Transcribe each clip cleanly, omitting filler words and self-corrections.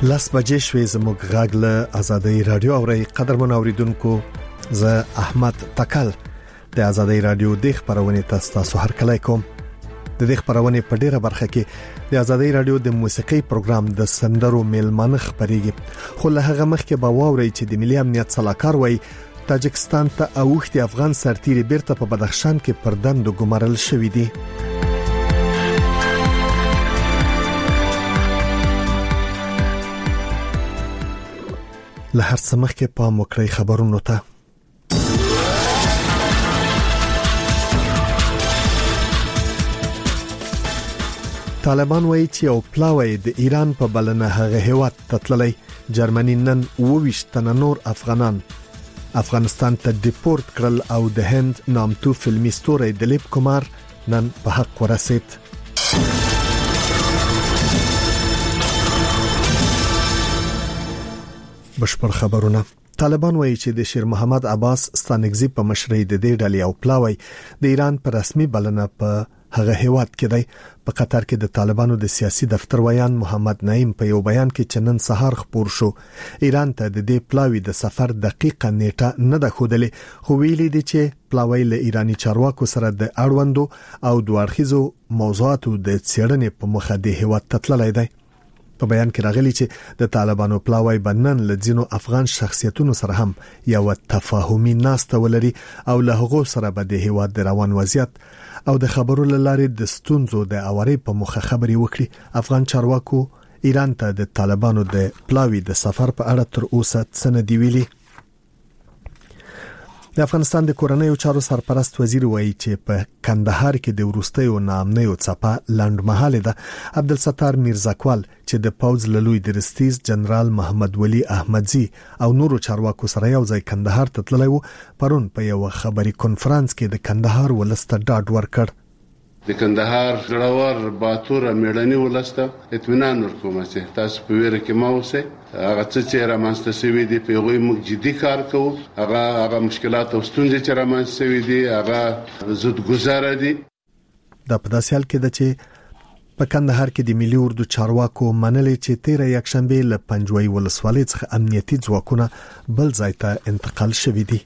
لاس بجې شوې زموږ غږ له آزادۍ رادیو اوري قدرمن اوریدونکو زه احمد تکل د آزادۍ رادیو د خبرونه تاسو هر کله کوم د دې خبرونه په ډیره برخه کې د آزادۍ رادیو د موسیقي پروګرام د سندرو میلمانه خبريږي خو له هغه مخکې به واوري چې د ملي امنیت صلاحکار وای تاجکستان ته اوښتي افغان سرتیري بیرته په بدخشان کې پر دندو ګمارل شوې دي له هر څه مخکې پام وکړئ خبرونو ته طالبان وایي چې یو پلاوی د ایران په بلنه هغه هیواد ته تللی جرمني نن 22 تنه نور افغانستان ته ډیپورت کړل او د هند نامتو فلمي ستوری دلیپ کومار نن په حق ورسید بشپړ خبرونه طالبان وایي چې د شیر محمد عباس ستانګزي په مشرۍ د دې ډلې او پلاوی د ایران په رسمي بلنه په هغه هیواد کې دی په قطر کې د طالبانو د سیاسي دفتر ویان محمد نعیم په یو بیان کې چنن سهار خبر شو ایران ته د دې پلاوی د سفر دقیقه نیټه نه ده خودلې خو ویلي دي چې پلاوی له ایرانی چارواکو سره د اړوندو او دوړخیزو موضوعاتو د څېړنې په مخه د هیواد تتللی دی په بیان کې راغلی چې د طالبانو پلاوی بنن لځینو افغان شخصیتونو سره هم یو تفاهمي ناسته ولري او له هغو سره به د هیواد د روان وضعیت او د خبرو لارې د ستونزو د اوري په مخه خبري وکړي افغان چارواکو ایران ته د طالبانو د پلاوی د سفر په اړه تر اوسه څه نه دی ویلي د افغانستان د کورنیو چارو سرپرست وزیر وایي چې په کندهار کې د وروستیو نامنیو څپه لنډمهاله ده عبدالستار میرزاکوال چې د پوز لوی درستیز جنرال محمد ولی احمدزي او نورو چارواکو سره یو ځای کندهار ته تللی و پرون په یو خبري کنفرانس کې د کندهار ولسته ډاډ ورکړ د کندهار زړور باتور میړنی ولسته اطمینان ورکوم چې تاسو په ویره کې ما اوسه هغه څه چې رامنځته شوی دی په هغه موږ جدي کار کوو هغه مشکلات او ستونزې چې رامنځته شوی دي هغه زود گذاره دي د پداسیال کې د چې په کندهار کې د ملي اردو چارواکو منلې چې 13 یکشنبه له پنځوي ولسوالۍ څخه امنیتي ځواکونه بل ځای ته انتقال شوي دي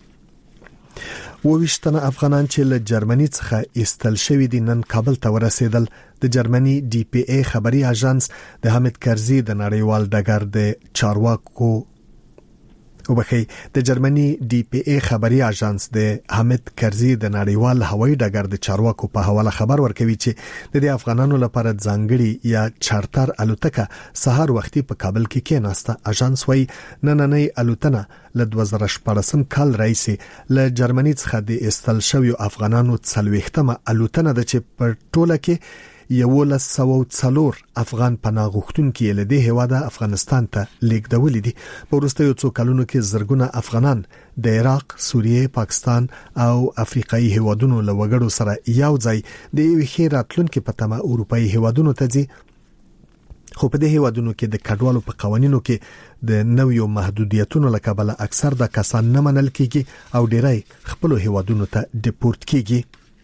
وویشتنه افغانان چې له جرمني څخه ایستل شوی دي نن کابل ته ورسېدل د جرمني ډي پی ای خبري اژانس د حمید کرزي د نړیوال ډګر د چارواکو وبخي د جرمني ډي پی ای خبري اژانس د حمید کرزي د نړیوال هوایي ډګر د چارواکو په حواله خبر ورکوي چې د افغانانو لپاره ځانګړي یا چارتر الوتکه سهار وختي په کابل کې کېناسته اژانس وايي نننۍ الوتنه له 2014 کال راځي له جرمني څخه د استل شوی افغانانو 40مه الوتنه د چې په ټوله کې 1104 افغان پناه غوښتونکي له دې هواده افغانستان ته لیږدول دي په وروستیو څو کلونو کې زرګونه افغانان د عراق، سوریه، پاکستان او افریقایي هوادونو له وګړو سره یو ځای د یو خیراتلونکو په تمه اروپایي هوادونو ته ځي خو په دې هوادونو کې د کډوالو په قوانینو کې د نویو محدودیتونو لکبله اکثر د کسان نه منل کیږي او ډیری خپل هوادونو ته ډیپورت کیږي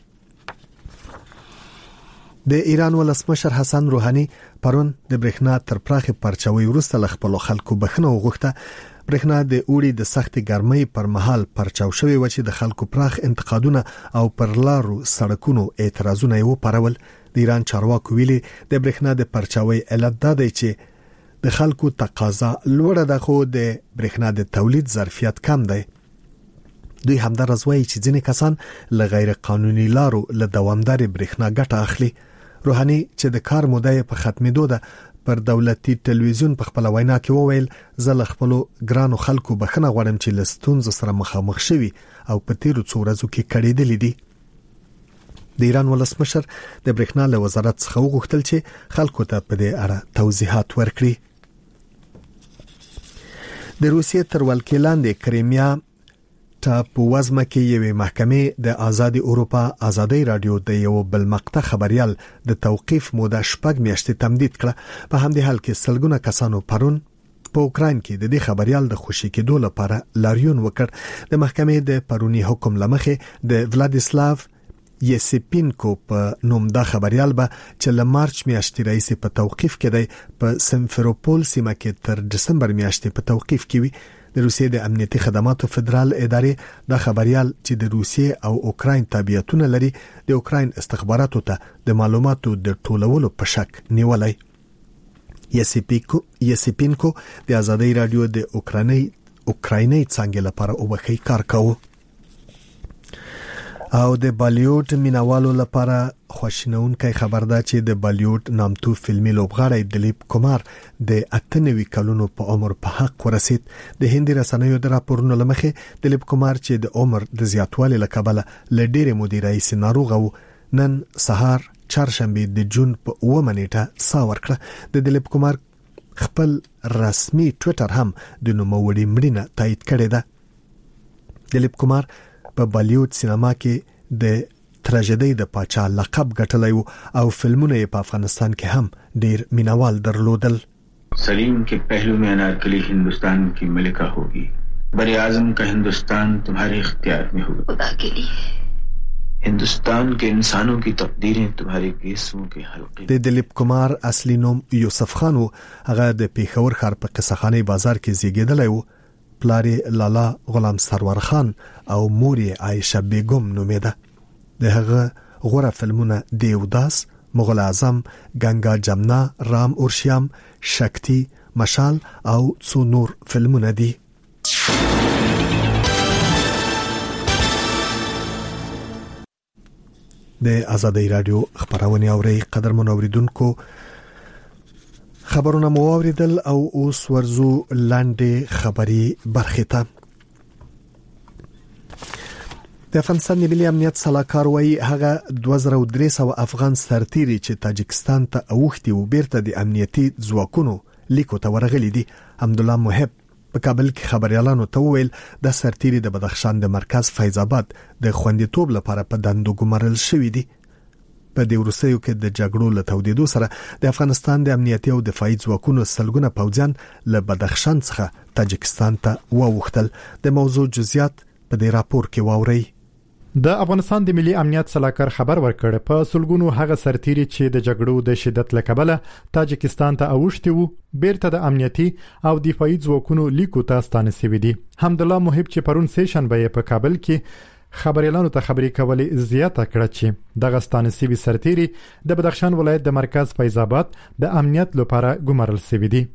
د ایران ولسمشر حسن روحاني پرون د برېښنا تر پراخه پرچاوي وروسته ل خپل خلکو بخنه وغوښته برېښنا د اوړي د سخت ګرمۍ پر مهال پرچاو شوی و چې د خلکو پراخ انتقادونه او پر لارو سړکونو اعتراضونه یې وپارول د ایران چارواکو ویلي د برېښنا د پرچاوي علت دا دی چې د خلکو تقاضا لوړه ده خو د برېښنا د تولید ظرفیت کم دی دوی همدارز وایي چې ځینې کسان له غیر قانوني لارو له دوامدار برېښنا ګټه اخلي روحاني چې د کار موده په ختمېدو ده پر دولتي ټلویزیون په خپل وینا کې وویل زه خپل ګرانو خلکو بخنه غواړم چې لستونز سره مخامخ شوي او په تیرو څو ورځو کې کړېدل دي د ایران ولسمشر د برېښنا له وزارت څخه وغوښتل چې خلکو ته په دې اړه توضیحات ورکړي د روسیې تر ولکې لاندې کریمیا ته په وزمه کې یوې محکمې د آزادي اروپا آزادۍ رادیو د یو بل مقطع خبريال د توقيف موده شپږ میاشتې تمدید کړه په همدې حال کې سلګونه کسانو پرون په اوکراین کې د دې خبريال د خوشي کېدو لپاره لاریون وکړ د محکمې د پرونی حکم لمخې د ولادیسلاو یسپینکو په نوم دا خبريال به چې له مارچ میاشتې راځي په توقیف کې دی په سمفروپول سیمه کې تر دسمبر میاشتې په توقیف کې وي. د روسیې د امنیتي خدماتو فدرال ادارې دا خبريال چې د روسیې او اوکراین تابعیتونه لري د اوکراین استخباراتو ته د معلوماتو د ټولولو په شک نیولای. یسپینکو د آزادۍ رادیو د اوکرایني څنګه لپاره وبخي کار کاوه. او د بالیوډ مینوالو لپاره خوشنونکي خبر ده چې د بالیوډ نامتو فلمي لوبغاړی دلیپ کومار د 98 کلونو په عمر په حق ورسید. د هندي رسنیو د راپورونو لمخې دلیپ کومار چې د عمر د زیاتوالي لکبله لډېر مدیرای سيناروغ او نن سهار چهارشنبه د جون په 9 نیټه ساور کړ. د دلیپ کومار خپل رسمي ټوئیټر هم د نوموړي مړینه تایید کړې ده. دلیپ کومار په بالیوډ سینما کې د تراژیدي د پاچا لقب ګټلی او فلمونه په افغانستان کې هم ډیر مینوال درلودل. سلیم के पहलू में अनारकली हिंदुस्तान की मलिका होगी, बड़े आजम का हिंदुस्तान तुम्हारे इख्तियार में होगा. खुदा के लिए हिंदुस्तान के इंसानों की तकदीरें तुम्हारे केसों के हल्के. د دلیپ کومار اصلي نوم یوسف خان و. هغه د پیښور ښار په قصخانه بازار کې زیږیدلی و. پلاری لالا غلام سرور خان او موري عائشه بیگم نومیده. د هغه غوره فلمونه دیوداس، مغل اعظم، گنگا جمنا، رام اورشیام، شکتی، مشال او څو نور فلمونه دي. د آزادۍ رادیو خبرونه اوري قدرمن اوریدونکو. خبرونه مو اوریدل او اوس ورزو لاندې خبري برخه ته. د افغانستان ملي امنیت صلاحکار وایي هغه 2300 افغان سرتیري چې تاجکستان ته اوختي او بیرته د امنیتي ځواکونو لیکو ته ورغلي دي. حمدالله محب په کابل کې خبريالانو ته ویل د سرتیري د بدخشان د مرکز فیض آباد د خوندیتوب لپاره په دندو ګمارل شوې دي. په دې ورسېو کې د جګړو له تودېدو سره د افغانستان د امنیتي او دفاعي ځواکونو سلګونه پوځیان له بدخشان څخه تاجکستان ته ووختل. د موضوع جزئیات په دې راپور کې واوري. د افغانستان د ملي امنیت صلاحکار خبر ورکړ په سلګونو هغه سرتیري چې د جګړو د شدت لکبله تاجکستان ته اوښتي وو بیرته د امنیتي او دفاعي ځواکونو لیکو ته ستانه شوی دي. حمدالله محب چې پرون سیشنبه په کابل کې خبريالانو ته خبري کولې زیاته کړه چې د غستان سیوی سرتیري د بدخشان ولایت د مرکز فیض آباد د امنیت لپاره ګمارل شوی دي.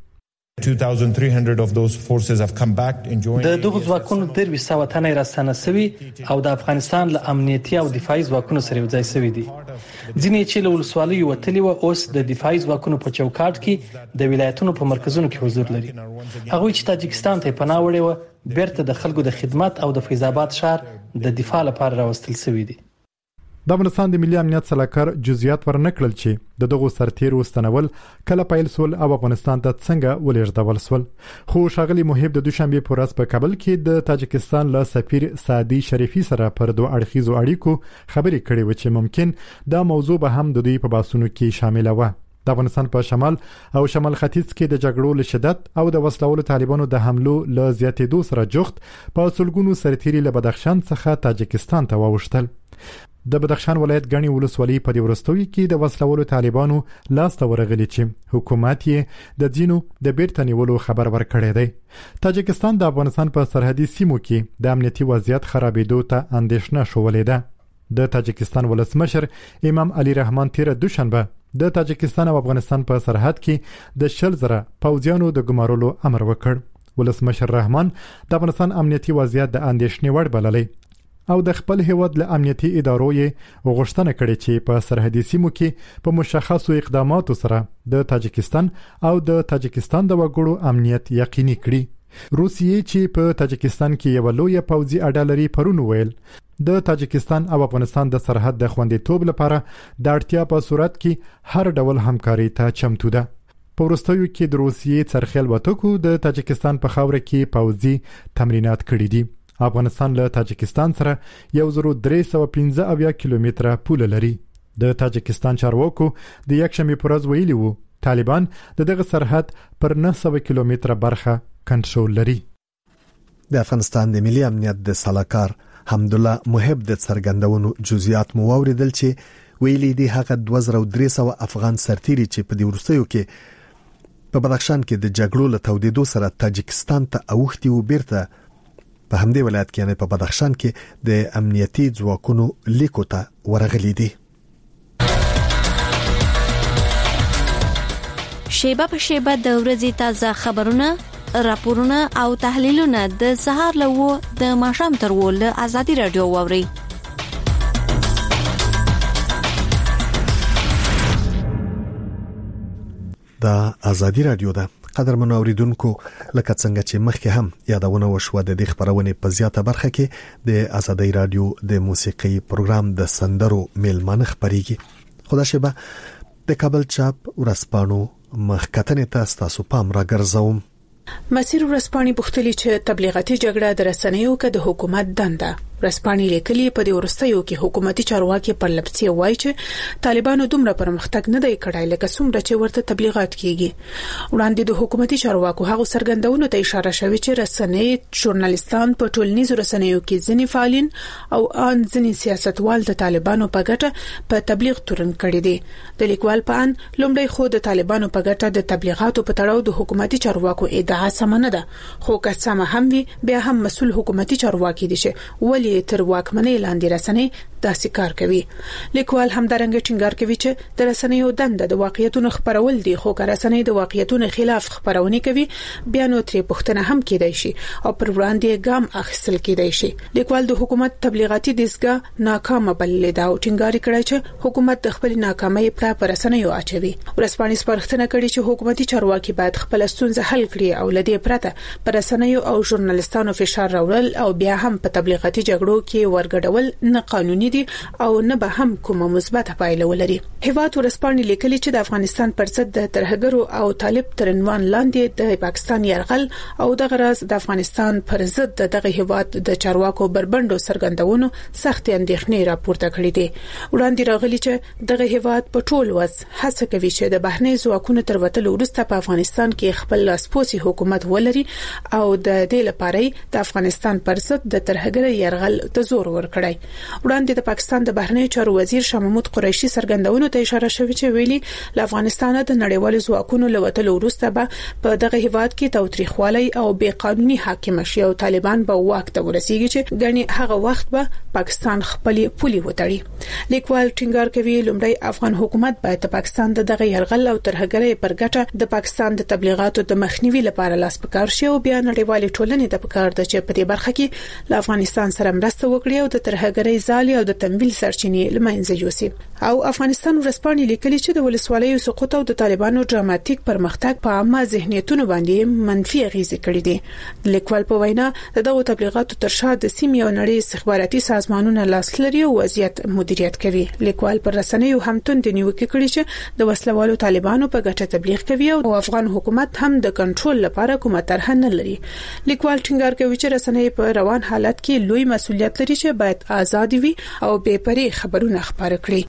2300 of those forces have come back and joined. د دغه ځواکونو د 200 تنه راستنه شوی او د افغانستان له امنیتي او دفاعي ځواکونو سره یوځای شوی دي. ځینې چې له ولسوالۍ وتلي و اوس د دفاعي ځواکونو په چوکاټ کې د ولایتونو په مرکزونو کې حضور لري. هغه چې تاجکستان ته پناه وړي و بیرته د خلکو د خدمت او د فیض آباد ښار د دفاع لپاره راوستل شوی دي. د افغانستان د ملي امنیت صلاحکار جزئیات ورنکړل چې دغه سرتیرو ستنول کله پیل سول او افغانستان ته څنګه ولېږدول سول. خو شاغلي محب د دوشنبه په ورځ په کابل کې د تاجکستان له سفیر سعدي شریفي سره پر دوه اړخیزو اړیکو خبرې کړې و چې ممکن دا موضوع به هم د دوی په باسونو کې شامل و. د افغانستان په شمال او شمال ختیځ کې د جګړو له شدت او د وسلوالو طالبانو د حملو له زیاتېدو سره جوخت په سلګونو سرتیري له بدخشان څخه تاجکستان ته واوښتل. د بدخشان ولایت غنی ولسوالۍ په ورستوي کې د وسلوالو طالبانو لاس ته ورغلي چې حکومت یې د دینو د بیرته نیولو خبر ورکړی دی. تاجکستان د افغانستان په سرحدي سیمو کې د امنیتي وضعیت خرابېدو ته اندېښنه شولې ده. د تاجکستان ولسمشر امام علي رحمان تیر دوشنبه د تاجکستان او افغانستان په سرحد کې د 100,000 پوځیانو د ګمارلو امر وکړ. ولسمشر رحمان د افغانستان امنیتي وضعیت د اندېښنې وړ بللی او د خپل هیواد له امنیتي ادارو یې غوښتنه کړې چې په سرحدي سیمو کې په مشخصو اقداماتو سره د تاجکستان او د تاجکستان د وګړو امنیت یقیني کړي. روسیې چې په تاجکستان کې یو لوی پوځي اډه لري پرون ویل د تاجکستان او افغانستان د سرحد د خوندیتوب لپاره د اړتیا په صورت کې هر ډول همکاري ته چمتو ده. په وروستیو کې د روسیې څرخیل وټکو د تاجکستان په خاوره کې پوځي تمرینات کړي دي. افغانستان له تاجکستان سره 1315 کیلومتره پوله لري. د تاجکستان چارواکو د یکشنبه پر ورځ ویلي وو طالبان دغه سرحد پر 900 کیلومتره برخه کنټرول لري. د افغانستان د ملي امنیت د صلاحکار حمدالله محب د څرګندونو جزئیات مو اوریدل چې ویلي دی هغه 2300 افغان سرتیري چې په دې وروستیو کې په بدخشان کې د جګړو له تودیدو سره تاجکستان ته اوښتي و بیرته په همدې ولایت کې یعنی په بدخشان کې د امنیتي ځواکونو لیکو ته ورغلي دي. شیبه په شیبه د ورځې تازه خبرونه، راپورونه او تحلیلونه د سهار له و د ماښام تر و له ازادي رادیو واوري. دا ازادي رادیو ده. قدرمن اوریدونکو، لکه څنګه چې مخکې هم یادونه وشوه د دې خبرونه په زیاته برخه کې د ازادي رادیو د موسیقي پروګرام د سندرو میلمانه خبريږي. خدا شبه د کابل چاپ ورسپانو مخکتنه تاسو پام را ګرځوم. مسیر ورسپانی بوختلی چې تبلیغاتي جګړه د رسنیو کې د حکومت دنده رسپانی لیکلي په دې ورستیو کې حکومتي چارواکي پر لپسي وایي چې طالبانو دومره پرمختګ نه دی کړای لکه څومره چې ورته تبلیغات کیږي. وړاندې د حکومتي چارواکو هغه سرګندونو ته اشاره شوې چې رسنۍ ژورنالیستان په ټولنیزو رسنیو کې ځینې فعالین او ان ځینې سیاستوال د طالبانو په ګټه په تبلیغ تورن کړي دي. د لیکوال په ان لومړی خو د طالبانو په ګټه د تبلیغاتو په تړاو د حکومتي چارواکو ادعا سمنه ده، خو که سم هم وي بیا هم مسول حکومتي چارواکي دي چې تر واکمنۍ لاندې رسنۍ داسې کار کوي. لیکوال هم درنګ ټینګار کوي چې د رسنیو دنده د واقعیتونو خبرول دي، خو که رسنۍ د واقعیتونو خلاف خبرونه کوي بیا نو ترې پوښتنه هم کیدای شي او پر وړاندې ګام اخیستل کیدای شي. لیکوال د حکومت تبلیغاتي دستګاه ناکامه بللې دا او ټینګار کړی چې حکومت د خپل ناکامۍ پر رسنیو اچوي. ورسپانې سپارښتنه کړې چې حکومتي چارواکي باید خپل ستونزه حل کړي او لدې پرته پر رسنیو او ژورنالیستانو فشار راوړل او بیا هم په تبلیغاتي جګړو کې ورګډول نه قانوني دي او نه به هم کومه مثبته پایله ولري. هیواد ورسپانې لیکلي چې د افغانستان پر ضد د ترهګرو او طالب تر عنوان لاندې د پاکستان يرغل او د غرض د افغانستان پر ضد دغه هیواد د چارواکو بربندو سرګندونو سخت اندېښنې راپورته کړې دي. وړاندې راغلي چې دغه هیواد په ټول وس هڅه کوي چې د بهرنۍ ځواکونو تر وتلو وروسته په افغانستان کې خپل لاسپوڅي حکومت ولري او د دې لپاره د افغانستان پر ضد د ترهګر يرغل ته زور ورکړي. وړاندې د پاکستان د بهرنی چارو وزیر شاه محمود قریشي سرګندونو ته اشاره شوې چې ویلي له افغانستان د نړیوالو ځواکونو لوتلو وروسته به په دغه هیواد کې تاوتریخوالي او بې قانوني حاکم شي او طالبان به واک ته ورسیږي چې غني هغه وخت به پاکستان خپل پولي وتړي. لیکوال ټینګار کوي لومړی افغان حکومت باید د پاکستان دغه يرغل او ترهګرۍ پر ګټه د پاکستان د تبلیغاتو د مخنیوي لپاره لاس پکار شي او بیا نړیوالې ټولنې د پکار د چې په دې برخه کې له افغانستان سره مرسته وکړي او د ترهګرۍ ځالي او د تمویل سرچینې لمنځه یوسي. او افغانستان ورسپانې لیکلي چې د ولسوالیو سقوط او د طالبانو ډراماتیک پرمختګ په عامه ذهنیتونو باندې منفي اغیزې کړې دي. لیکوال په وینا دغه تبلیغاتو تر شا د سیمې او نړۍ استخباراتي سازمانونو لاس لري او وضعیت مدیریت کوي. لیکوال پر رسنیو هم توند نیوکه کړې چې د وسلوالو طالبانو په ګټه تبلیغ کوي او افغان حکومت هم د کنټرول لپاره کومه طرح نه لري. لیکوال ټینګار کوي چې رسنۍ په روان حالت کې لوی مسؤلیت لري چې باید آزاد وي او بې پرې خبرونه خبره کړي.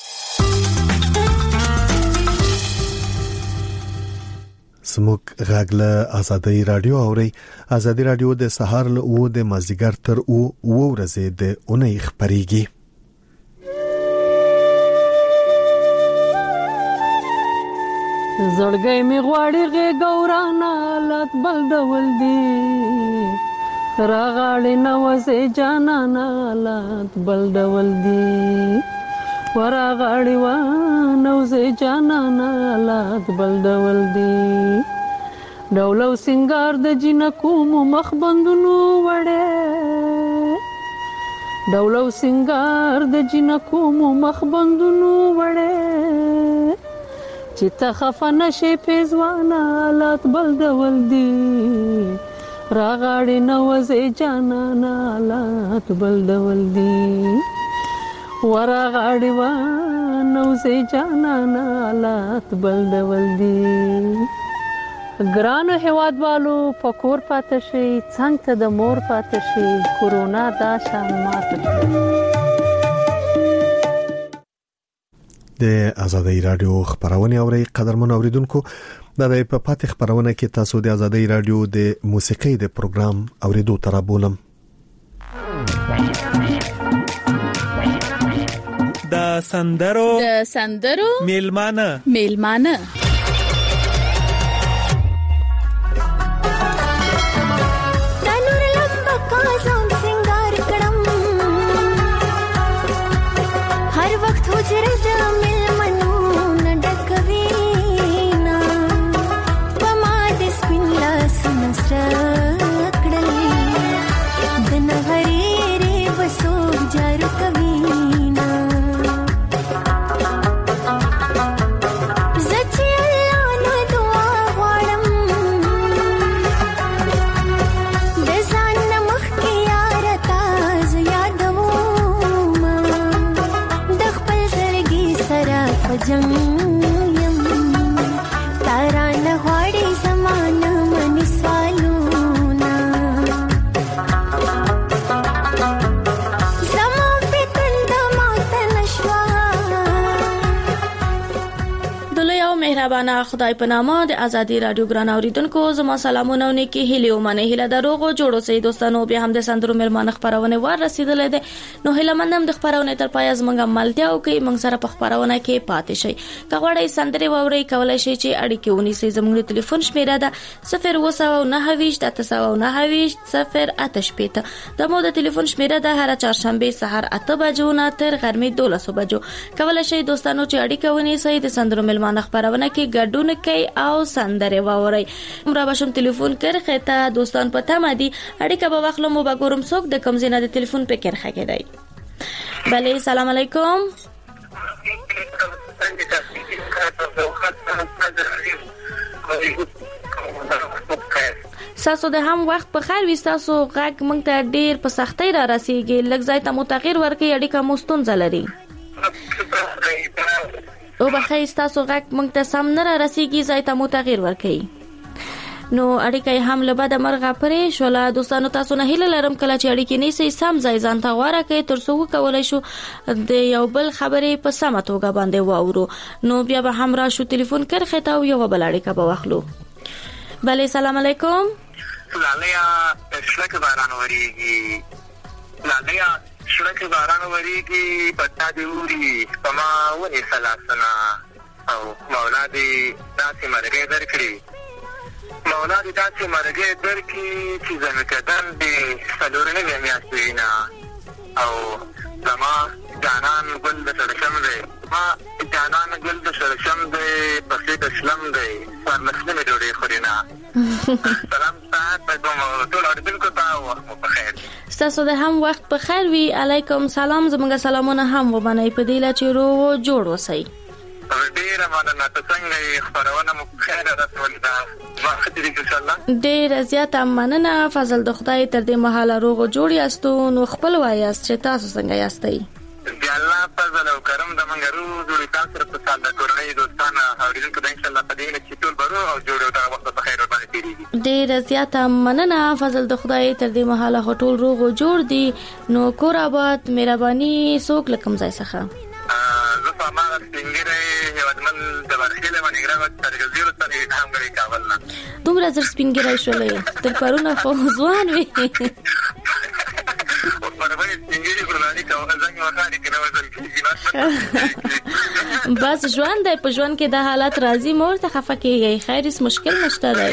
سموک غاګله ازادي رادیو اوري. ازادي رادیو د سهار له او د مازیګر تر او ورځې د اونۍ خبريږي. زړګي می غواړي غورانا لات بل ډول دی راغړې نوځي جانانا لات بل ډول دی ورغړې و نوځي جانانا لات بل ډول دی ډولو سنگار د جنکو مخ بندونو وړه ډولو سنگار د جنکو مخ بندونو وړه چې ته خفنه شي پېزوانا لات بل ډول دی راغړې نوځي جانانا لات بل ډول دی ورغړې و نوځي جانانا لات بل ډول دی. ګرانو هیوادوالو پکور پاتې شي څنګه د مور پاتې شي کورونا دا شان ماته د ازادي رادیو خبرونه اوري. قدرمن اوریدونکو د په پاتې خبرونه کې تاسو د ازادي رادیو د موسیقي د پروګرام اوریدو تر بولم. سندرو میلمانه مهربانه خدای په نامه د ازادي رادیو ګران اوریدونکو زما سلامونه نیکی هیله ومنه هیله دروغو جوړو سي دوستانو بیا هم د سندرو مېلمانه خبرونه ور رسیدلې ده نو هیله مندم د خبرونه تر پای از منګه ملتیا او کې منګ سره په خبرونه کې پاتې شي کغړې سندري ووري کولای شي چې اړیکې ونی سي زموږ ټلیفون شمیره ده 029 د مو د ټلیفون شمیره ده هر چهارشنبه سحر 8 بجو نه تر غرمې 12 بجو کولای شي دوستانو چې اړیکې ونی سي د سندرو مېلمانه خبرونه کې ګډون کوي او سندره ووري مرا بشم ټلیفون کرخه دوستان پته مدي اړیکه به واخلم او بګورم څوک د کم زینه د ټلیفون په کرخه کې دی بله سلام علیکم ساسو د هم وخت په خیر وستاسو غږ مونږ ته ډیر په سختۍ را رسیږي لږ ځای ته متغیر ورکې اړیکه مستون زلري او بخیر تاسو غږ مونږ ته سم نه رسیږي ځای ته مو تغییر ورکړي نو اړیکې هم له بده مرغه پرې شوله دوستانو تاسو نه هیله لرم کله چې اړیکې نه سي سم ځای ځان ته غواره کوي تر څو کولای شو د یو بل خبرې په سمه توګه باندې واورو نو بیا به هم را شو ټلیفون کرخه ته یو بل اړیکه به واخلو بله سلام علیکم لالیا شلک باران وریږي لالیا شلک باران وریږي پتا دی وری پما ونی سلاسنا او مولا دی داسې مرګ درکړي مولا دی داسې مرګ درکړي چې زمکدان دی سلورنه میاشتینا او زما جانان ګل د سرشم دی ما جانان ګل د سرشم دی پسې د اسلام دی پر مسلمه ډوډۍ خورينا سلام تاسو ته ټول اورېدونکو ته وخت په خیر تاسو د هم وخت په خیر وی علیکم سلام زموږ سلامونه هم وبنئ په دې لا چې رو جوړ وسی ډیر مننه تاسو څنګه خبرونه مو خیر راځولې دا وخت دې ان شاء الله ډیر زیات مننه فضل د خدای تر دې مهاله روغ جوړ یاستو نو خپل وایاست چې تاسو څنګه یاستئ دی الله فضل او کرم د منګرو جوړی تاسو په سال د کورنۍ دوستانه اوریدونکو د ان شاء الله په دې چې ټول برو او جوړو دا وخت په خیر باندې تیریږي ډیر زیات مننه فضل د خدای تر دې مهاله هټول روغ جوړ دي نو کور آباد مهرباني سوک لکم ځای څخه زه په ما څنګه یو دمن د ورخیله باندې ګرځم تر جزیره ته هم غړي کابل نه دومره زر سپینګرای شولې تر پرونه خو ځوان وي بس ژوند دی په ژوند کې د حالت راضي مور ته خفه کیږي خیر هیڅ مشکل نشته دی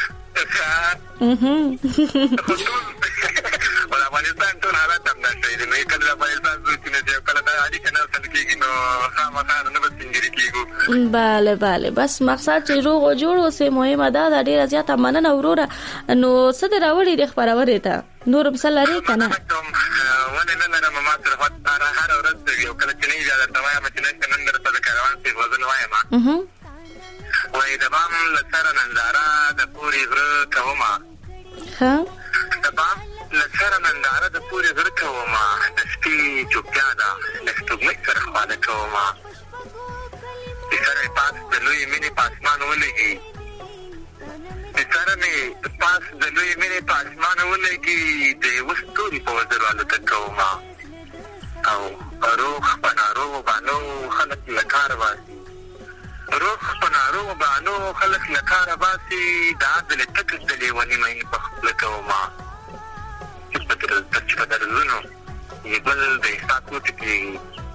ولا افغانستان ټول حالات هم نشي دی نه کله افغانستان چې نه کله د اړیکې نه سل کېږي نو خامخا نه به څنګه کېږي bale bale بس مقصد چې روغ او جوړ اوسه مهمه ده د ډیره زیاته مننه وروره نو څه د راوړي د خبرونه ته نورم سلاري کنه ونه نه نه ما تر هر ورځ یو کله چې نه اجازه توایم چې نن درته د کاروان څخه وزن وایم وای د بام لسره ننداره د پوری غره کومه ها د بام لسره ننداره د پوری غره کومه د سپي چوپیا ده د ستوګمې سره خواله کومه سره پاس د لوی مینې پاسمان ولګي سره مې پاس د لوی مینې پاسمان ولګي د وستوري په وزرالو تکوما او روح پنارو بانو خلق لکار واسي روح پنارو بانو خلق لکار واسي د عدل تکس د لیونی مې په خپل کوما چې په درزونو یبل د ساتو ټکی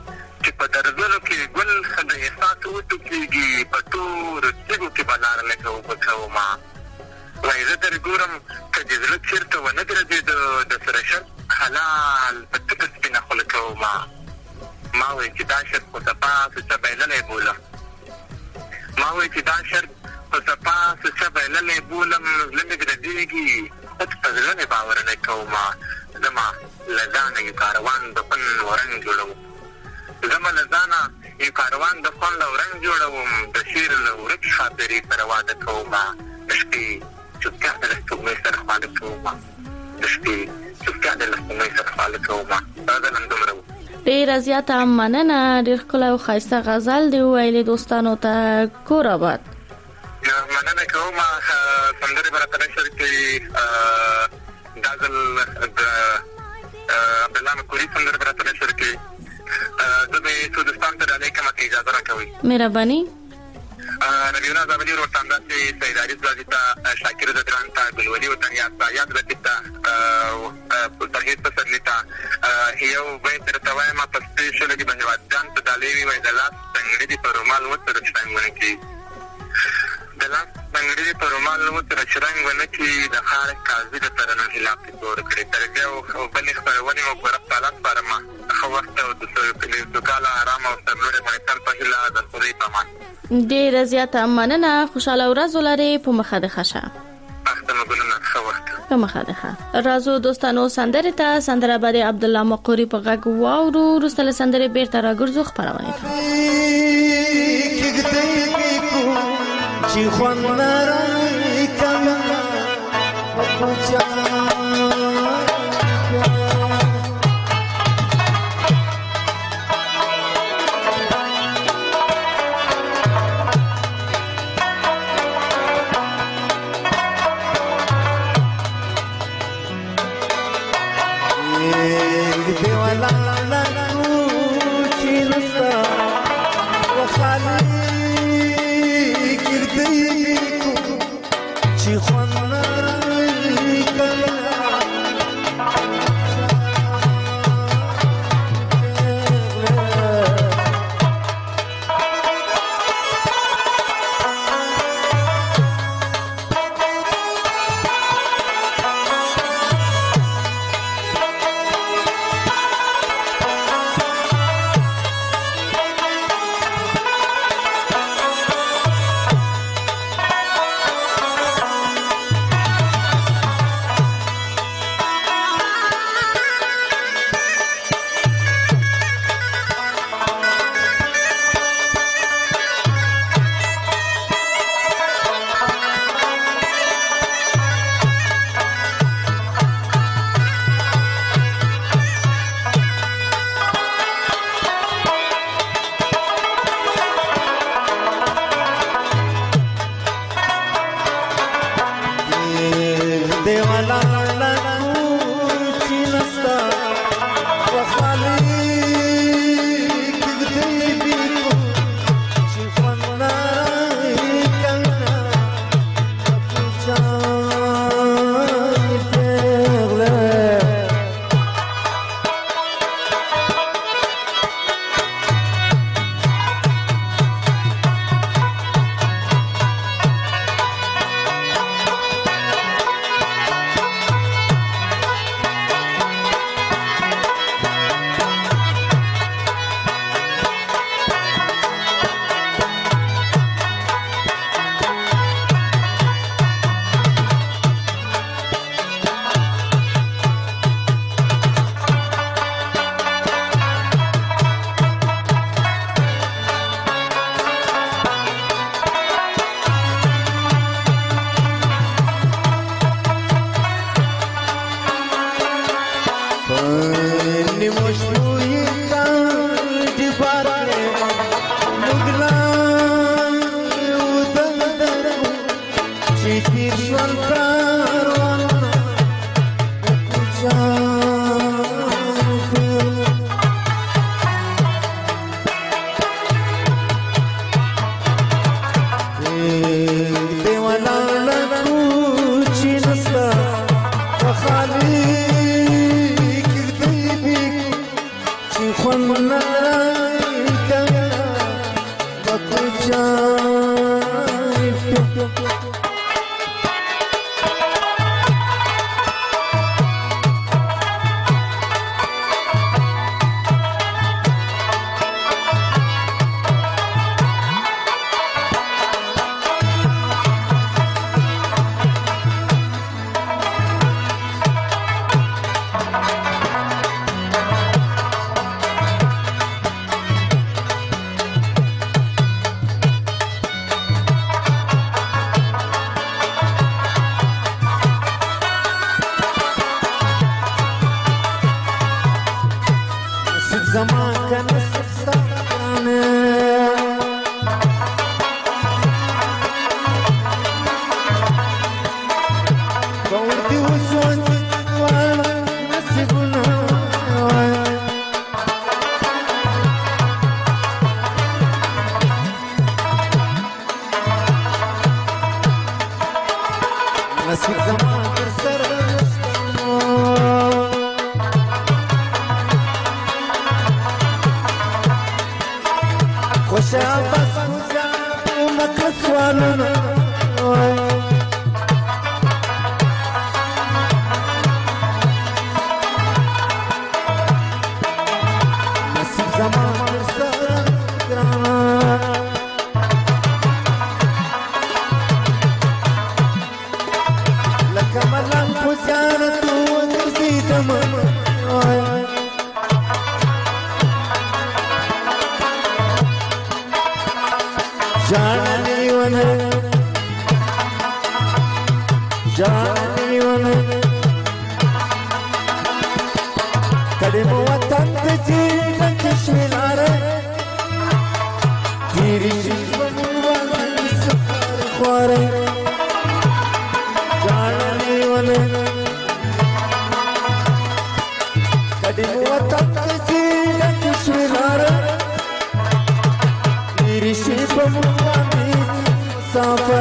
چې په درزونو کې ګل د احساس وټکېږي په تور سترګو کې بلار لکه وبکوما وای زه در ګورم که د زړه چېرته ونه درځېده د سره شرط حلال په تکه سپینه خوله کوما ما وایي چې دا شرط خو صفا سوچه بایللی بولم ما وایي چې دا شرط خو صفا سوچه بایللی بولم زړه مې درځېږي خود په زړه مې باور نه کوما زما له ځانه یو کاروان د خوند و رنګ جوړوم زما له ځانه یو کاروان د خوند او رنګ جوړوم د شعر له ورک خاطرې سره واده کوما د شپې چوپتیا د له سپوږمۍ سره خواله کوما د شپې چوپتیا د له سپوږمۍ سره خواله کوما دا د نن دومره و. ډېره زیاته مننه. ډېر ښکلی او ښایسته غزل دې وویلې دوستانو ته. کور آباد. مننه کوم. سندرې به راته نشر کوي دا ځل د عبدالله مکوري سندرې به راته نشر کوي. زه به سودستان ته ډالۍ کومه که اجازه راکوئ. مهرباني. نبیونه زابلي روتاندا چې سید عارف زادي ته شاکر زدران ته ګلولي وطن یاد رکي ته ترهیز پسرلي ته یو بیت درته وایم په سپېشل کې بهواد جان ته ډالۍ وي وایي د لاس څنګړې دي په رومال وتره شرنګ ونه کړي د لاس څنګړې دي په رومال وتره شرنګ ونه کړي د خاړ قاضي د ترنم خلاف تور کړي ترګه او بلې خبرونه مو پر خپل پرما خو وخت او د سوکاله آرام او سرلوړي باندې تل په هیله د خدای په امان. ډېره زیاته مننه. خوشاله ورځ ولرئ. په مخه ده ښه. په مخه ده ښه. راځو دوستانو سندرې ته. سندره به د عبدالله مقوري په غږ واورو. وروسته له سندرې بیرته راګرځو خپرونې ته. زمان کنه سستانه باوردی وسوان والا نصیبونه نصیب زمان پر سر خوش عباس خوزا مکسوانونا نصیب زمان پر سر گرانا لکه ملان خوزانا تو گرزیدم جاننی ونه کدیمو وطن تجی نکشمیناره تیری شیبنوانی سفر خواره جاننی ونه کدیمو وطن تجی نکشمیناره تیری شیبنوانی سفر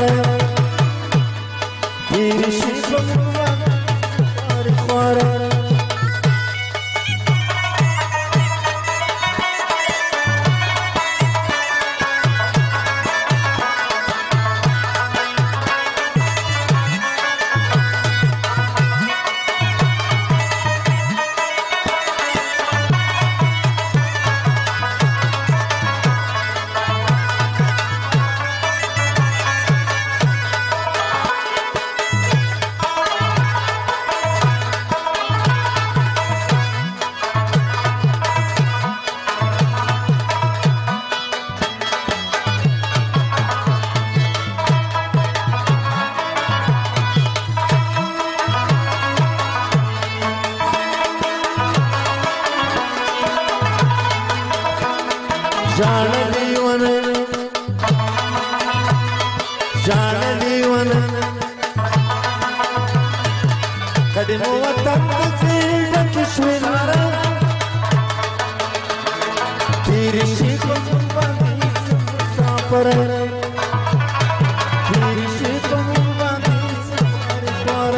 تیری شیبنوانی سفر خواره कदमों वतन से कश्मीरा तेरी शिकन वाली सफर तेरी शिकन वाली सफर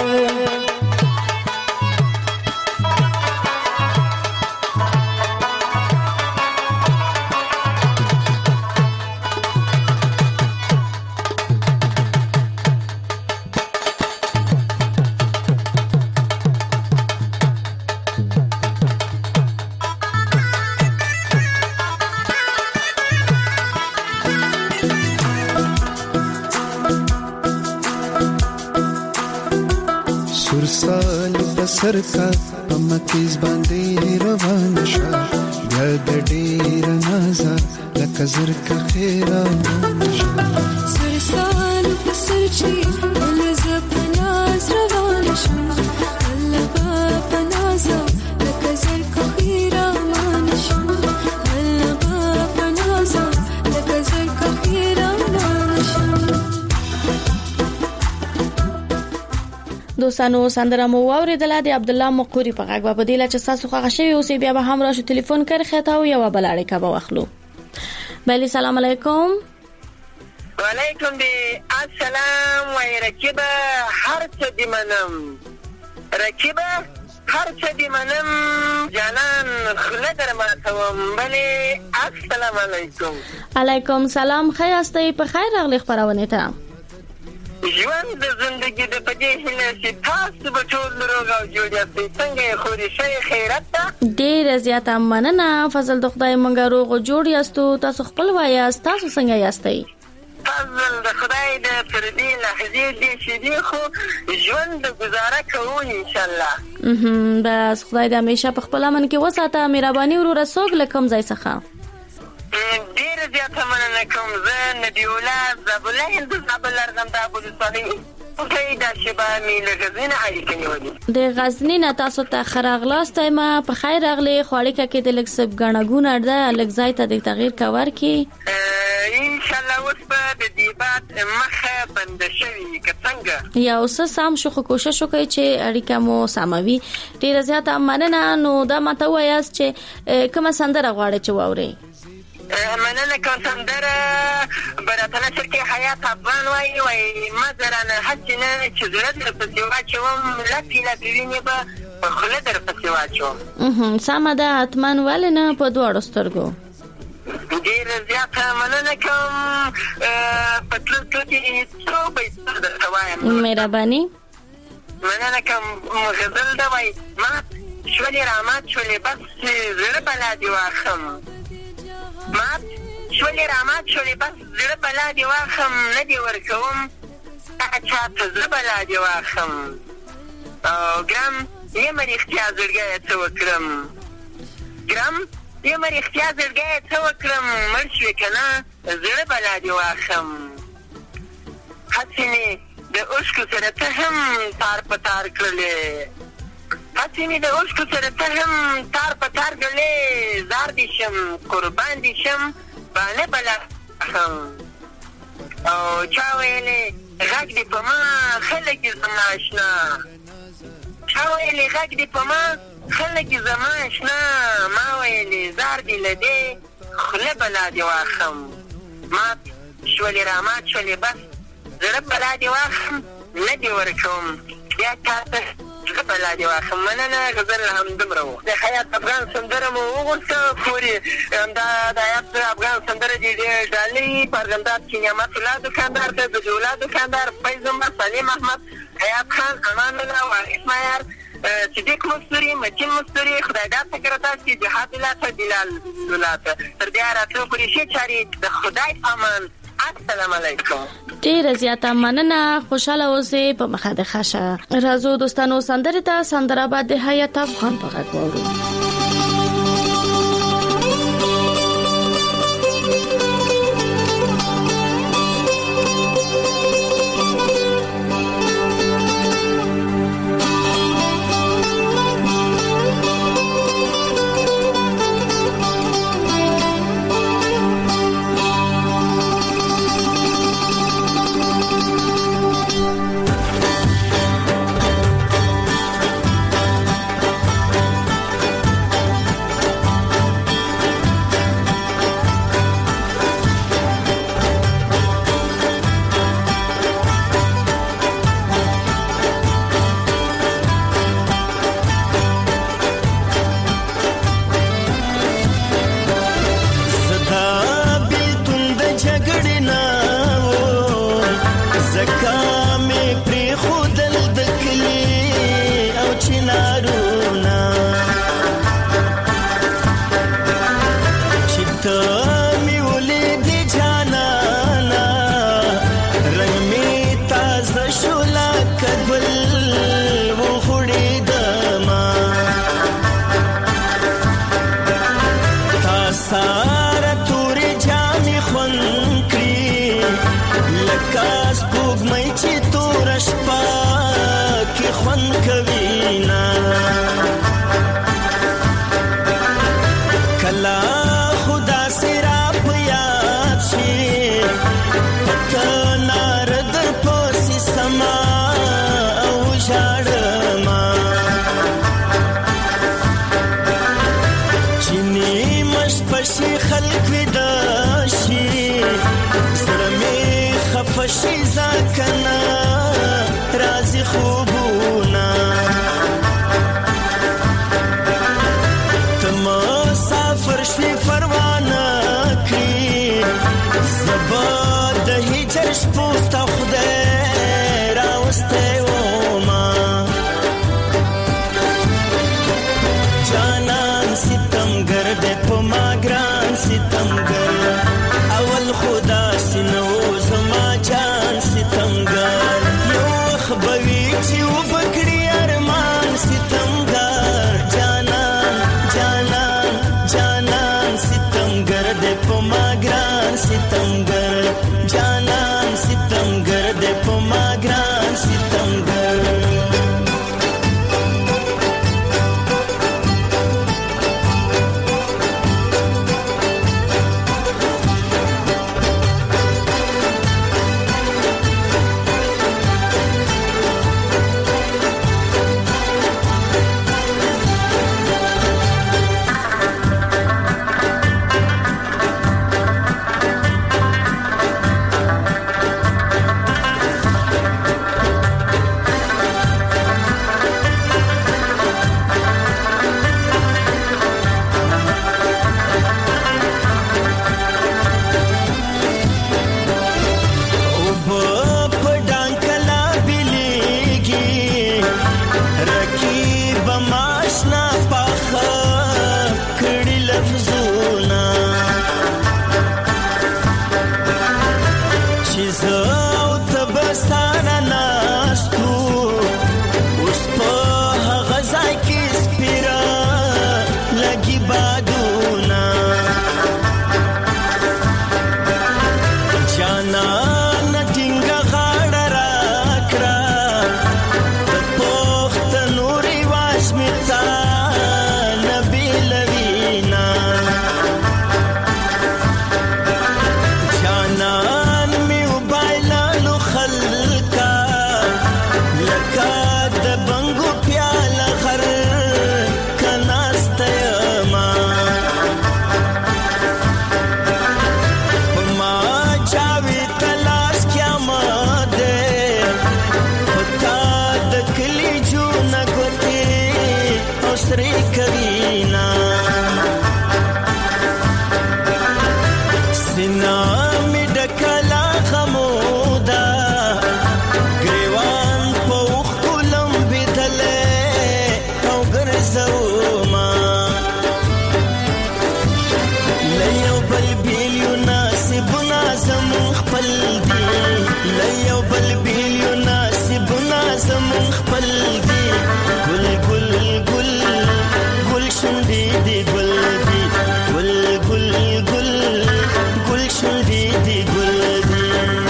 सरकार पमकीज बांधी रवान शा याद डेर नाजा लकजर का खेरा सरसाल सरची लजपनाज रवान शा अल्लाह पनाजा लकजर का खेरा मानशा अल्लाह पनाजा लकजर का खेरा मानशा دوستانو سندره مو اوریدله د عبد الله مقوري په غږ په دیله چې تاسو خوښ شوی اوسې بیا به هم راشو ټلیفون کړئ خته او یو بلاړې کا به واخلو. بله سلام علیکم. وعلیکم السلام و رکیبه هر څه دی منم رکیبه هر څه دی منم جانان خله در ماتوم. بله السلام علیکم. علیکم سلام خیاسته په خیر راغلی خبرونه ته. ژوند د زندگی د پدې هله چې تاسو به ټول روغ او جوړ یاستئ. څنګه خوري شي خیرت ده؟ ډېر زیاته مننه فضل د خدای مونږ روغ او جوړ یاستو. تاسو خپل وایاست تاسو څنګه یاستئ؟ فضل د خدای د فردي لحظې دې چې دی خو ژوند گزاره کوو ان شاء الله. بس خدای دې همیشه په خپل امن کې وساته. مهرباني وروره څوک لکم ځای څخه ډیر زیاته مننه کوم. زه نبی الله زابلین د زابل ارغم د ابو صالح پټې د شبا مې لګزنه اړیکې نیولې د غزنی نه تاسو ته خراغلاست ما په خیر اغلی خوړی کې د لک سب غنګونه ده لک ځای ته د تغییر کور کې ان شاء الله اوس په د دیبات مخه بند شوی کڅنګ یا اوس سم شو کوشش وکړي چې اړیکه مو سموي ډیر زیاته مننه نو دا ماته وایاست چې کومه سندره غواړي چې واوري مننه کوم سندره براتنه شرکه حیات افغان وای مزرانه حسنه چې زړه در پسې واچوم لکه ویني به خله در پسې واچوم سم ده اتمن ولنه په دوړو سترګو ډیر زیاته مننه کوم پتلو کې څو به د توایم مهرباني مننه کوم غزل دا وای ما شولې رامات شولې بس زړه بلادي واخم مات شولې رامات شولې بس زړه بلادي واخم نه دی ورکوم چاته زړه بلادي واخم او ګرام یم رښتیا زړګی څه وکړم ګرام یم رښتیا زړګی څه وکړم مړ شوې که نه زړه بلادي واخم هسې مې د اوښکو سره ته هم تار په تار کړلې هسې مې د اوښکو سره ته هم تار په تار کړلې زار دې شم قربان دې شم بانه بلا هم او چا ویلې غږ دې په ما خلک دې زما اشنا چا ویلې غږ دې په ما خلک دې زما اشنا ما ویلې زار دې له دې خوله بلا دې واخم مات شولې رامات شولې بس زړه بلا دې واخم نه دې ورکوم بیا تاته زړه بلا دې واخم مننه غزل هم دومره و د حیات افغان سندره مو وغوښته پورې همدا د حیات افغان سندره دې ډېر ډالۍ پرګندات کې نعمت الله دوکاندار ته د جولا دوکاندار فیض عمر سلیم احمد حیات خان امان الله وارث معیار صدیق مستری متین مستری خدای داد سکرتاز کی جهاد الله ته بلال الله ته تر دې راتلو پورې شي چاري د خدای پامان السلام علیکم ډیر زیاته مننه خوشاله اوسئ په مخه د خاشه راځو دوستانو سندره ته سندره بعد د حیات افغان په غږ وورو ستمګر جانان ستمګر آشنا پاخه کړي لفظونه چې زه او ته بسانه ناستو اوس په هغه ځای کې سپیره لګي بادونه جانا نټینګه غاړه راکړه د پښتنو رواج مې تا نبی لوینا جانان مې وبایللو خلکا لکه د بنګو پیاله غر کناسته یما په ما چاوي تلاش کیا ماده پتا د کلی جون ګوتې او سری کوینا سینا می ډکلا خمودا ګریوان په خپلم بدله او ګرځوما لیو بل بیلیو ناسبنا زم خپل دی لیو بل بیلیو ناسبنا زم خپل دی ګل ګل ګل ګل شوندې دی ګل دی ګل ګل ګل ګل شوندې دی ګل دی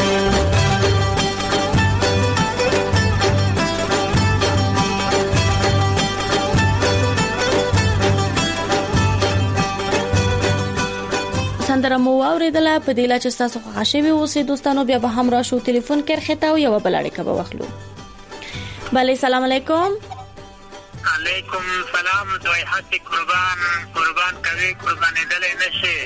سندره مو اوریدله په دې لا چې تاسو خوشاله اوسئ دوستانو بیا به هم راشو ټلیفون کې خته او یو بل اړیکه به واخلو بله سلام علیکم علیکم سلام دوی حتی قربان کوي قربانې دلې نشي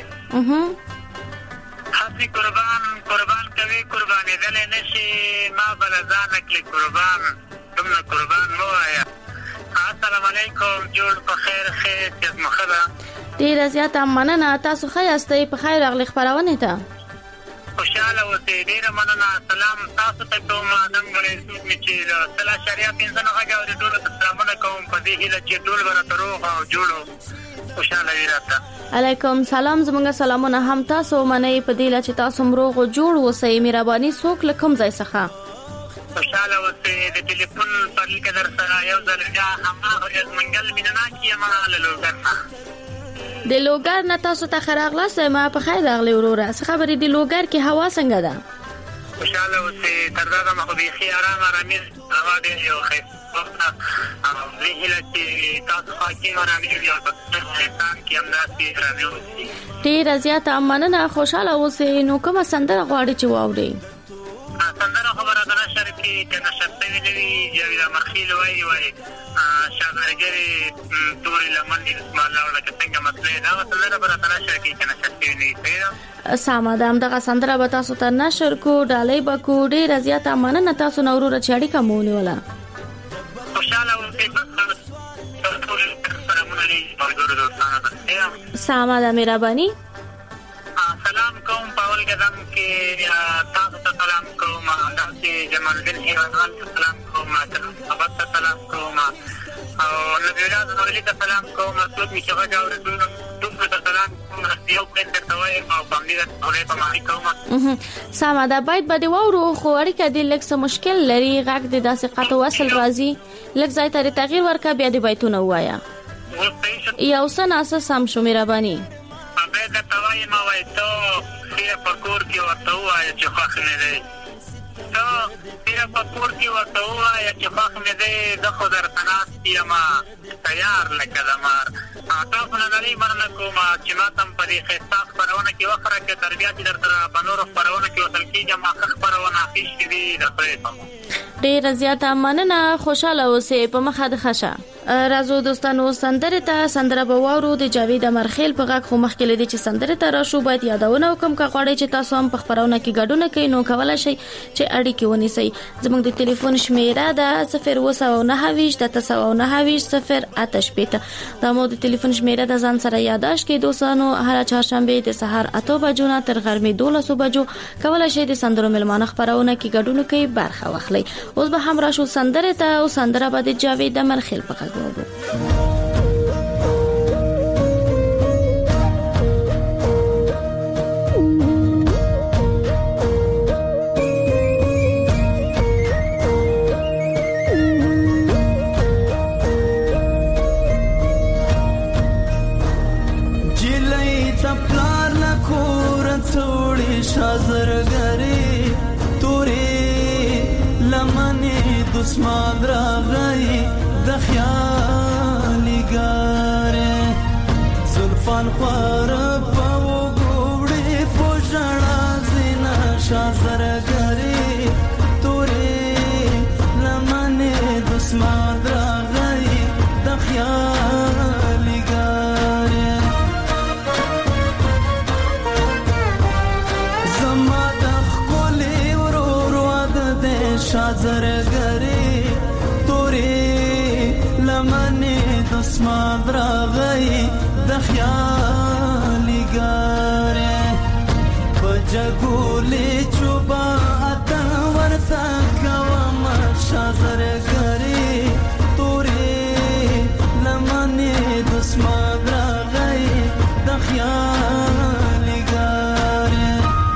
حتی قربان کوي قربانې دلې نشي ما بل ځان کلی قربان کوم قربان مو آیا السلام علیکم جوړ په خیر خیر مخدا ډیر زیات مننه تاسو ښه یاستئ په خیر راغلی خبرونه ته خوشاله اوسئ ډیر مننه سلام تاسو ته کوم ادم غړي سوت چې سلا شریعت انسان هغه او ټول سلامونه کوم په دې هیله چې ټول ورته روغ او جوړو خوشاله ویراته علیکم سلام زمونږ سلامونه هم تاسو منئ په دې چې تاسو روغ او جوړ اوسئ مهرباني څوک لکم ځای څخه خوشاله اوسئ د ټلیفون پر لیک در سره یو ځل بیا همغه منګل مینه کیما له لوګرنا د لوګر نه تاسو ته خراغلاس ما په خیر راغلی وروره څه خبرې د لوګر کې هوا څنګه ده خوشاله اوسئ تر دا مخ به خي آرام هوا دې یو خیر ویله چې تاسو خاکې ورانه یو په انسان کې امناسي راوي ډیر زیات مننه خوشاله اوسئ نو کوم سندره غواړي چې واوري سندره خبره ده شرف کې کنه شرط ویلي جوړ مخیل وای شاګرګری توري لمن اسم الله ولا څنګه مسله دا سندره پر اتنا شرط کې کنه شرط ویلي سامادام دغه سندره به تاسو ته نشر کو ډالۍ بکو ډیر زیات مننه تاسو نورو رچاړي کومونه ولا خوشاله اوسئ ساماده مهرباني سلام کوم پاول قدم کې تاسو ته سلام کوم داسې جمال الدین هیران سلام کوم ابد سلام کوم او نبی الله نورلی ته سلام کوم ټول می چې غاړه ورته ته سلام کوم یو پرنټ توای او باندې ټولې په معنی کوم ساماده باید بده وورو خو اړیکه د لکس مشکل لري غږ د داسې قطو وصل راځي لک ځای ته تغییر ورکا بیا د بایتونه وایا یو سن اساس هم شو مهرباني به د توای ما وای ته سیره پکور کې ورته وای چې خوښ نه دی ته سیره پکور کې ورته وای چې خوښ نه دی د خدای تناستی ما تیار لکه دمار تاسو نه لري مرنه کوم چې ما تم په دې خطاب پرونه کې وخره کې تربيات درته بنور پرونه کې وصل کېږم ما خبرونه هیڅ دې راځي ډیر زیات مننه خوشاله اوسئ په مخه د خشه راځو دوستانو سندره ته سندره بوارو د جاوید مرخیل په غږ خو مخکې لدی چې سندره ته راشو باید یادونه وکم کا غواړی چې تاسو هم په خبرونه کې ګډونه کوي نو کولای شئ چې اړیکې ونیسئ زموږ د ټلیفون شمیره ده 0299008 دا مو د ټلیفون شمیره ده ځان سره یاداش کې دوستانو هر چهارشنبه د سحر 8 بجو نه تر غرمې 12 بجو کولای شئ د سندرو ملمانه خبرونه کې ګډونه کوي برخه واخلئ اوس به هم راشو سندره ته او سندره به د جاوید مرخیل په غږ وو شازرګری توري لمنې دسمان راغی د خیالي ګارې زلفان خوار په وګوړې پوجړه زینا شازرګری توري لمنې دسمان راغی د خیالي ګارې زما د خپلې ورور واده دې شازرګری توري لمنې دسمان راغی د خیالي ګارې په جګولې چوبا اته ورته کوم شازرګری توري لمنې دسمان راغی د خیالي ګارې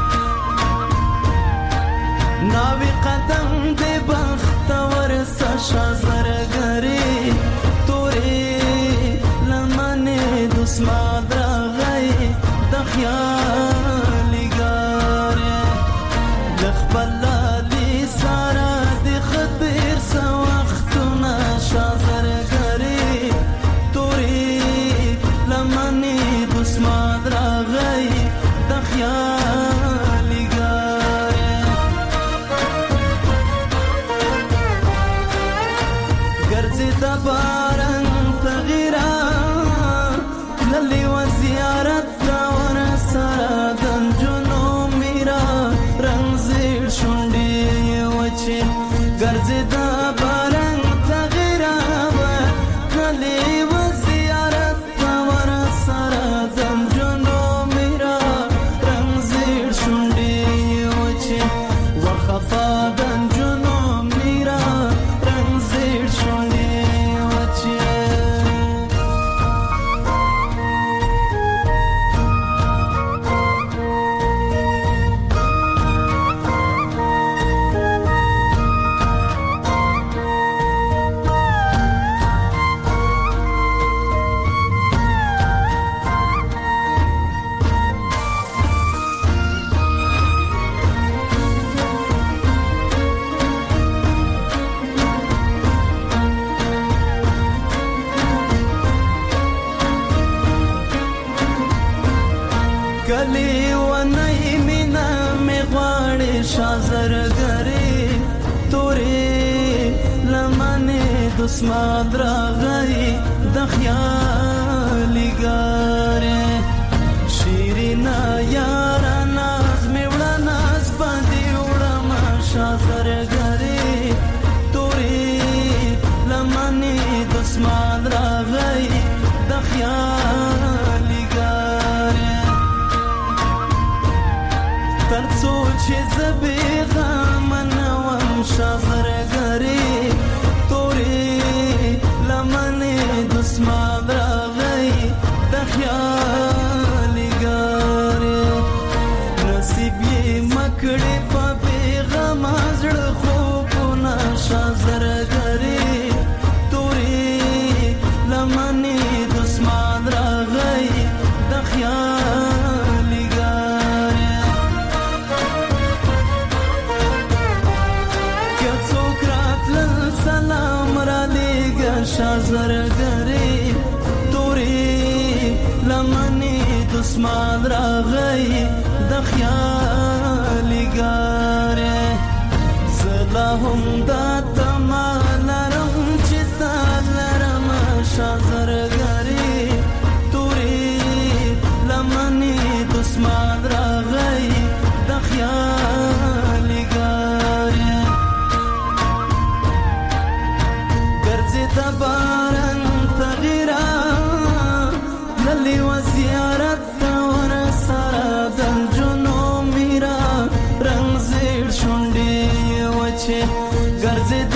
ناوی قدم دې بخت ورسه شازرګری توري لمنې دسمان راغی د خیالي ګارې لخبل لالي سارا د خطر سو وختونه شازرګری توري لمنې دسمان راغی د خیالي ګارې ګرځي د باران تغیرا للی و زیارت دا ور سره دنجونو میرا رنگزیر شونډي وچی ګرځي د باران تغیرا للی و زیارت دا ور سره دنجونو میرا رنگزیر شونډي وچی وخفا دنجونو میرا رنگزیر شونډي وچی کلی و نئی مینا می غواړي شازرګری توري لمنې دسمان راغی د خیالي ګارې شیرینا یارا ناز می وړه ناز باندې وړم شازرګری توري لمنې دسمان راغی د خیالي ګارې ترڅو چې زبې غمنوم شازرګری توري لمنې دسمان راغی د خیالي ګارې نصیب یې مکړې په بیغم زړه خوبونه شازرګری توري لمنې دسمان راغی د خیالي ګارې سلام را لېږه شازرګری توري لمنې دسمان راغی د خیالي ګارې زه لا هم دا تمه لرم چې تا لرم شازرګری توري لمنې دسمان راغی د خیالي ګارې د باران تغیرا للی و زیارت دا ور سره دنجونو میرا رنگزیر شونډي وچی ګرځي د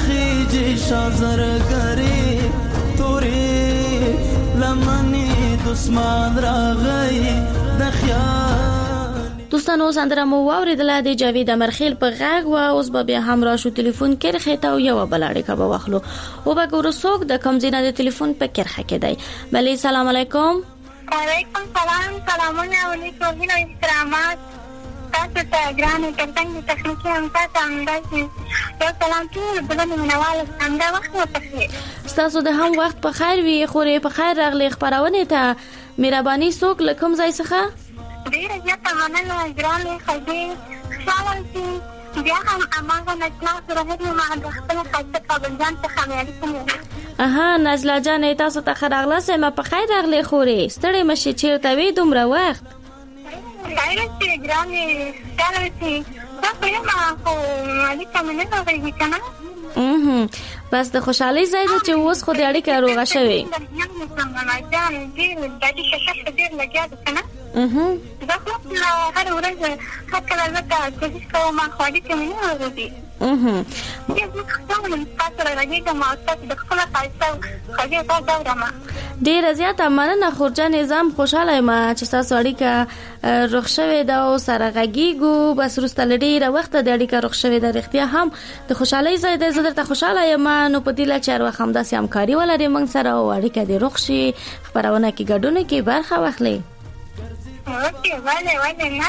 خیجی شازرگری توری لمنی دسمان راغی د خیال. دوستانو سندره مو واوریدله د جاوید امرخیل په غږ و. اوس به بیا هم راشو ټلیفون کرخه ته یو بل اړیکه به واخلو او به ګورو څوک د کوم ځای د ټلیفون په کرخه کې دی. بله سلام علیکم. وعلیکم سلام. سلامونه علیکم و احترامات تاسو ته ګرانو ترڅنګ تخنیکی همکار همداسې یو سلام ټول بلنې منواله همدا وخت مو پخیر. ستاسو د هم وخت په خیر وي. خورې په خیر راغلی خپرونې ته مهرباني څوک له کوم ځای څخه؟ ډېره زیاته مننه ګرانې ښځې خوشحاله اوسئ. بیا هم هماغه نجلا سرهد یم د خپل ښایسته کابلجان څخه مې اړیکه لري. اها نجلا جانې تاسو ته ښه راغلاست. یم په خیر راغلی خورې ستړې مه شې چېرته وې دومره وخت؟ خیر اوسئ ګرانې خوشحاله اوسئ. زه خو یم خو اړیکه مې نه راغېږي که نه. بس د خوشحالۍ ځای ده چې اوس خو د اړیکه روغه شوې. ډېر لګیا ده که نه. زه خو هره ورځ هر کله ځکه کوشش کوم خو اړیکه مې نه راغېږي. ډیره زیاته مننه خورجان نظام. خوشاله یم چې تاسو اړیکه روغ شوې ده او سره غږیږو. بس وروسته له ډیره وخته د اړیکه روغ شوې ده. رښتیا هم د خوشحالۍ ځای دی. زه درته خوشاله یم نو په دې له چې هر وخت همداسې همکاري ولرې موږ سره او اړیکه دې روغ شي خپرونه کې ګډون کې برخه واخلې. اوکې ولې نه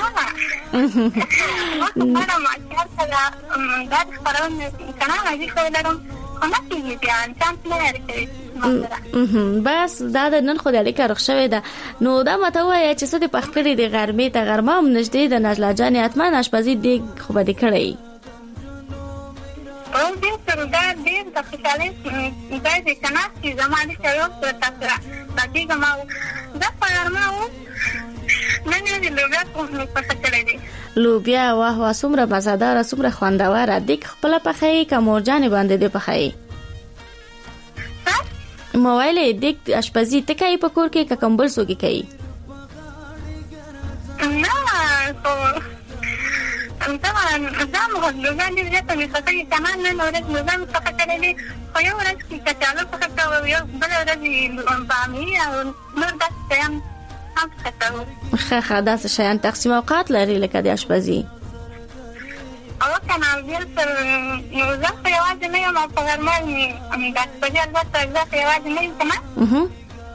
مانا ماچار سره دا خبرونه کنه راځي خو لرم خو نه کېږي بیا انسان نه لري. بس دا د نن خو د اړیکه روغ شوې ده. نو دا ماته ووایه چې څه دې پخ کړي د غرمې ته غرمه هم نږدې د نجلا جانې حتما اشپزي دې خو به دې کړی. ډېر د خوشحالۍ ځای دی که نه چې زما اړیکه روغ شوه تاسو سره راکېږم او زه په غرمه اوس نن یې لوبیا مې پخه کړی دی. لوبیا واه واه څومره مزهداره څومره خوندوره. دیګ خپله پخوې که مورجانې باندې دې پخوې؟ ما ویلې دیګ اشپزي ته کوې په کور کې که کوم بل څوک یې کوي؟ نه خو زه لوبیا ډېر زیاته مې خوښوي که نه نن ورځ لوبیا مې پخه کړی دی خو یو ورځ کې کچالو پخه کوم یو بله ورځ بامیې او نور داسې شیان هم پخه کوم. ښه داسې شیان تقسیم اوقات لري لکه د اشپزي؟ او که نه بلکل نو زه خو یوازې نه یم او په غرمه د اشپزي البته زه خو یوازې نه یم که نه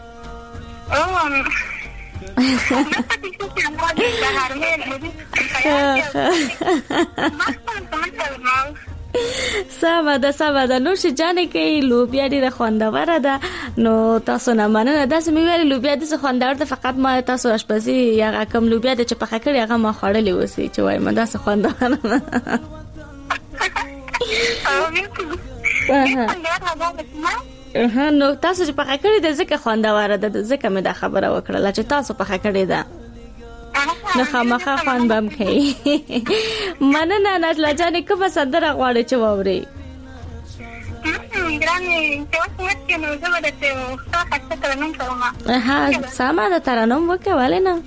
سمه ده نوش جانې کوي. لوبیا ډېره خوندوره ده. نو تاسو نه مننه. داسې مې ویلې لوبیا داسې خوندوره ده فقط ما تاسو اشپزي هغه کوم لوبیا ده چې پخه کړې هغه ما خوړلې اوسې چې وایم داسې خوندوره ده. نو تاسو چې پخه کړې ده ځکه خوندوره ده ځکه مې دا خبره وکړله چې تاسو پخه کړې ده نو خامخا خوند به هم کوي. مننه نجلا جانې کومه سندره غواړې چې واورې؟ سمه ده ترنم وکړه ولې نه.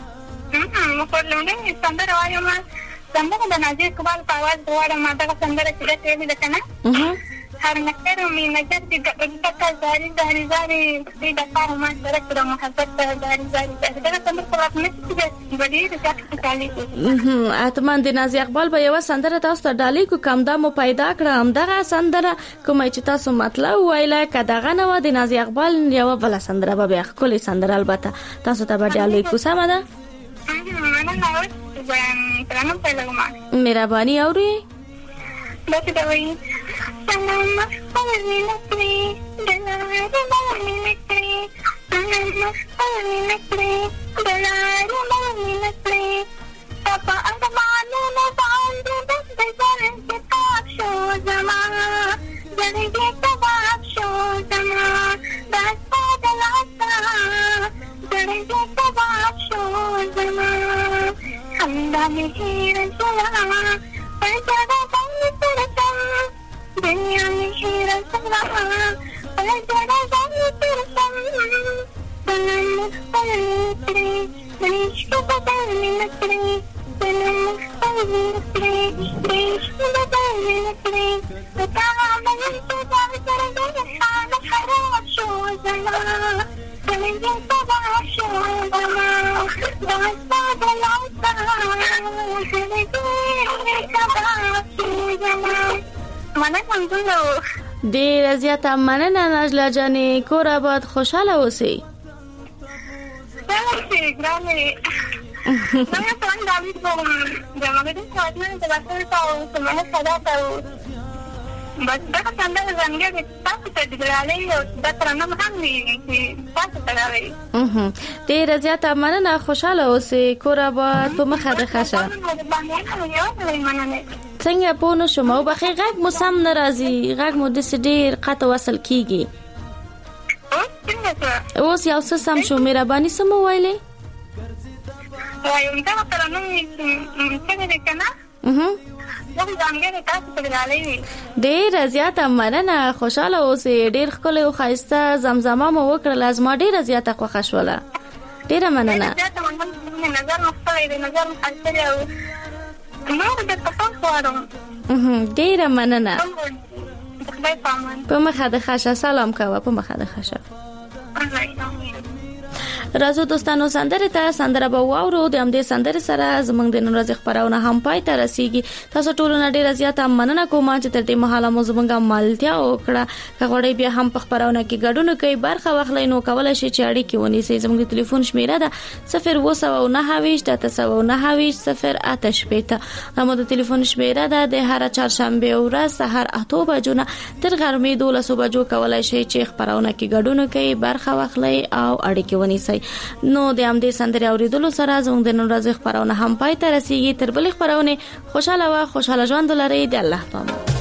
سندره وایم سندره د نازي اقبال په اواز غواړم دغه سندره چې داسې ویلې ده که نه هر نکر می نجر دی دکتا زاری زاری زاری دی دکار ما سره کړه محبت زاری زاری دا څنګه په خپل مې بدی د ځکه کالي اتمن د نازي اقبال به یو سندره تاسو ته ډالۍ کو کم دا مو پیدا کړه هم دغه سندره کومه چې تاسو مطلب وایله کداغه نه و د نازي اقبال یو بل سندره به بیا خپل سندره البته تاسو ته به ډالۍ کو سم ده. مهرباني اوري بس دا وایي سلام مخفوني نكري دلاري ماني نكري سلام مخفوني نكري دلاري ماني نكري بابا أدمانو نفعندي بس بزارن كتاب شو زمان زرقي كباب شو زمان بس بعد العصا زرقي كباب شو زمان حمداني هير الجلال فجأة ضمي ترسم دنیا میں شیر سلا فجأة ضمي ترسم سلام مخفوني نكري ريش كبداني نكري سلام مخفوني نكري ريش كبداني نكري وتعام زمین سبا سرگاه خانه خراب شو زمان زمین سبا شو زمان دستا دلوتا زمین سبا شو زمان مننه ممنونو ډېره زیاته مننه نجله جانې کور آباد خوشحاله اوسئ ګرانې زه یو څه داوید کوم د مګدن ساتنه د باسل تاو سمه صدا تاو بس دا څنګه ځانګړي تاسو ته د ګرالې او د ترنم هم وی تاسو ته راوي ډېره زیاته مننه خوشحاله اوسئ کور آباد په مخه د خشه څنګه په نو شمو بخې غږ مو سم ناراضي غږ مو د ډېر قطع وصل کیږي اوس یو څه سم شو مهرباني سم وایلې وایم دا ترنم څنګه دې کنه ډېر زیاته مننه خوشاله اوسئ ډېر ښکلی او ښایسته زمزمه مو وکړله زما ډېره زیاته خوښه شوله ډېره مننه ډېره مننه په مخه د خشه سلام کوه په مخه د خشه راځو دوستانو سندره ته سندره به واورو د همدې سندره سره زمونږ د نن ورځې خبرونه هم پای ته رسیږي تاسو ټول نه ډیره زیاته مننه کوم چې تر دې مهاله مو زمونږه مالتیا وکړه کغړې بیا هم په خبرونه کې ګډون کوي برخه واخلئ نو کولای شئ چې اړیکې ونیسئ زموږ د ټلیفون شمیره ده 029 همو د ټلیفون شمیره ده د هر چهارشنبه ورځ سحر 8 بجو نه تر غرمې 12 بجو کولای شئ چې خبرونه کې ګډون کوي برخه واخلئ او اړیکې ونیسئ نو د همدې سندرې اوریدلو سره زموږ د نن ورځې خبرونه هم پای ته رسیږي تر بلې خبرونه خوشاله ژوند لرئ د الله په امان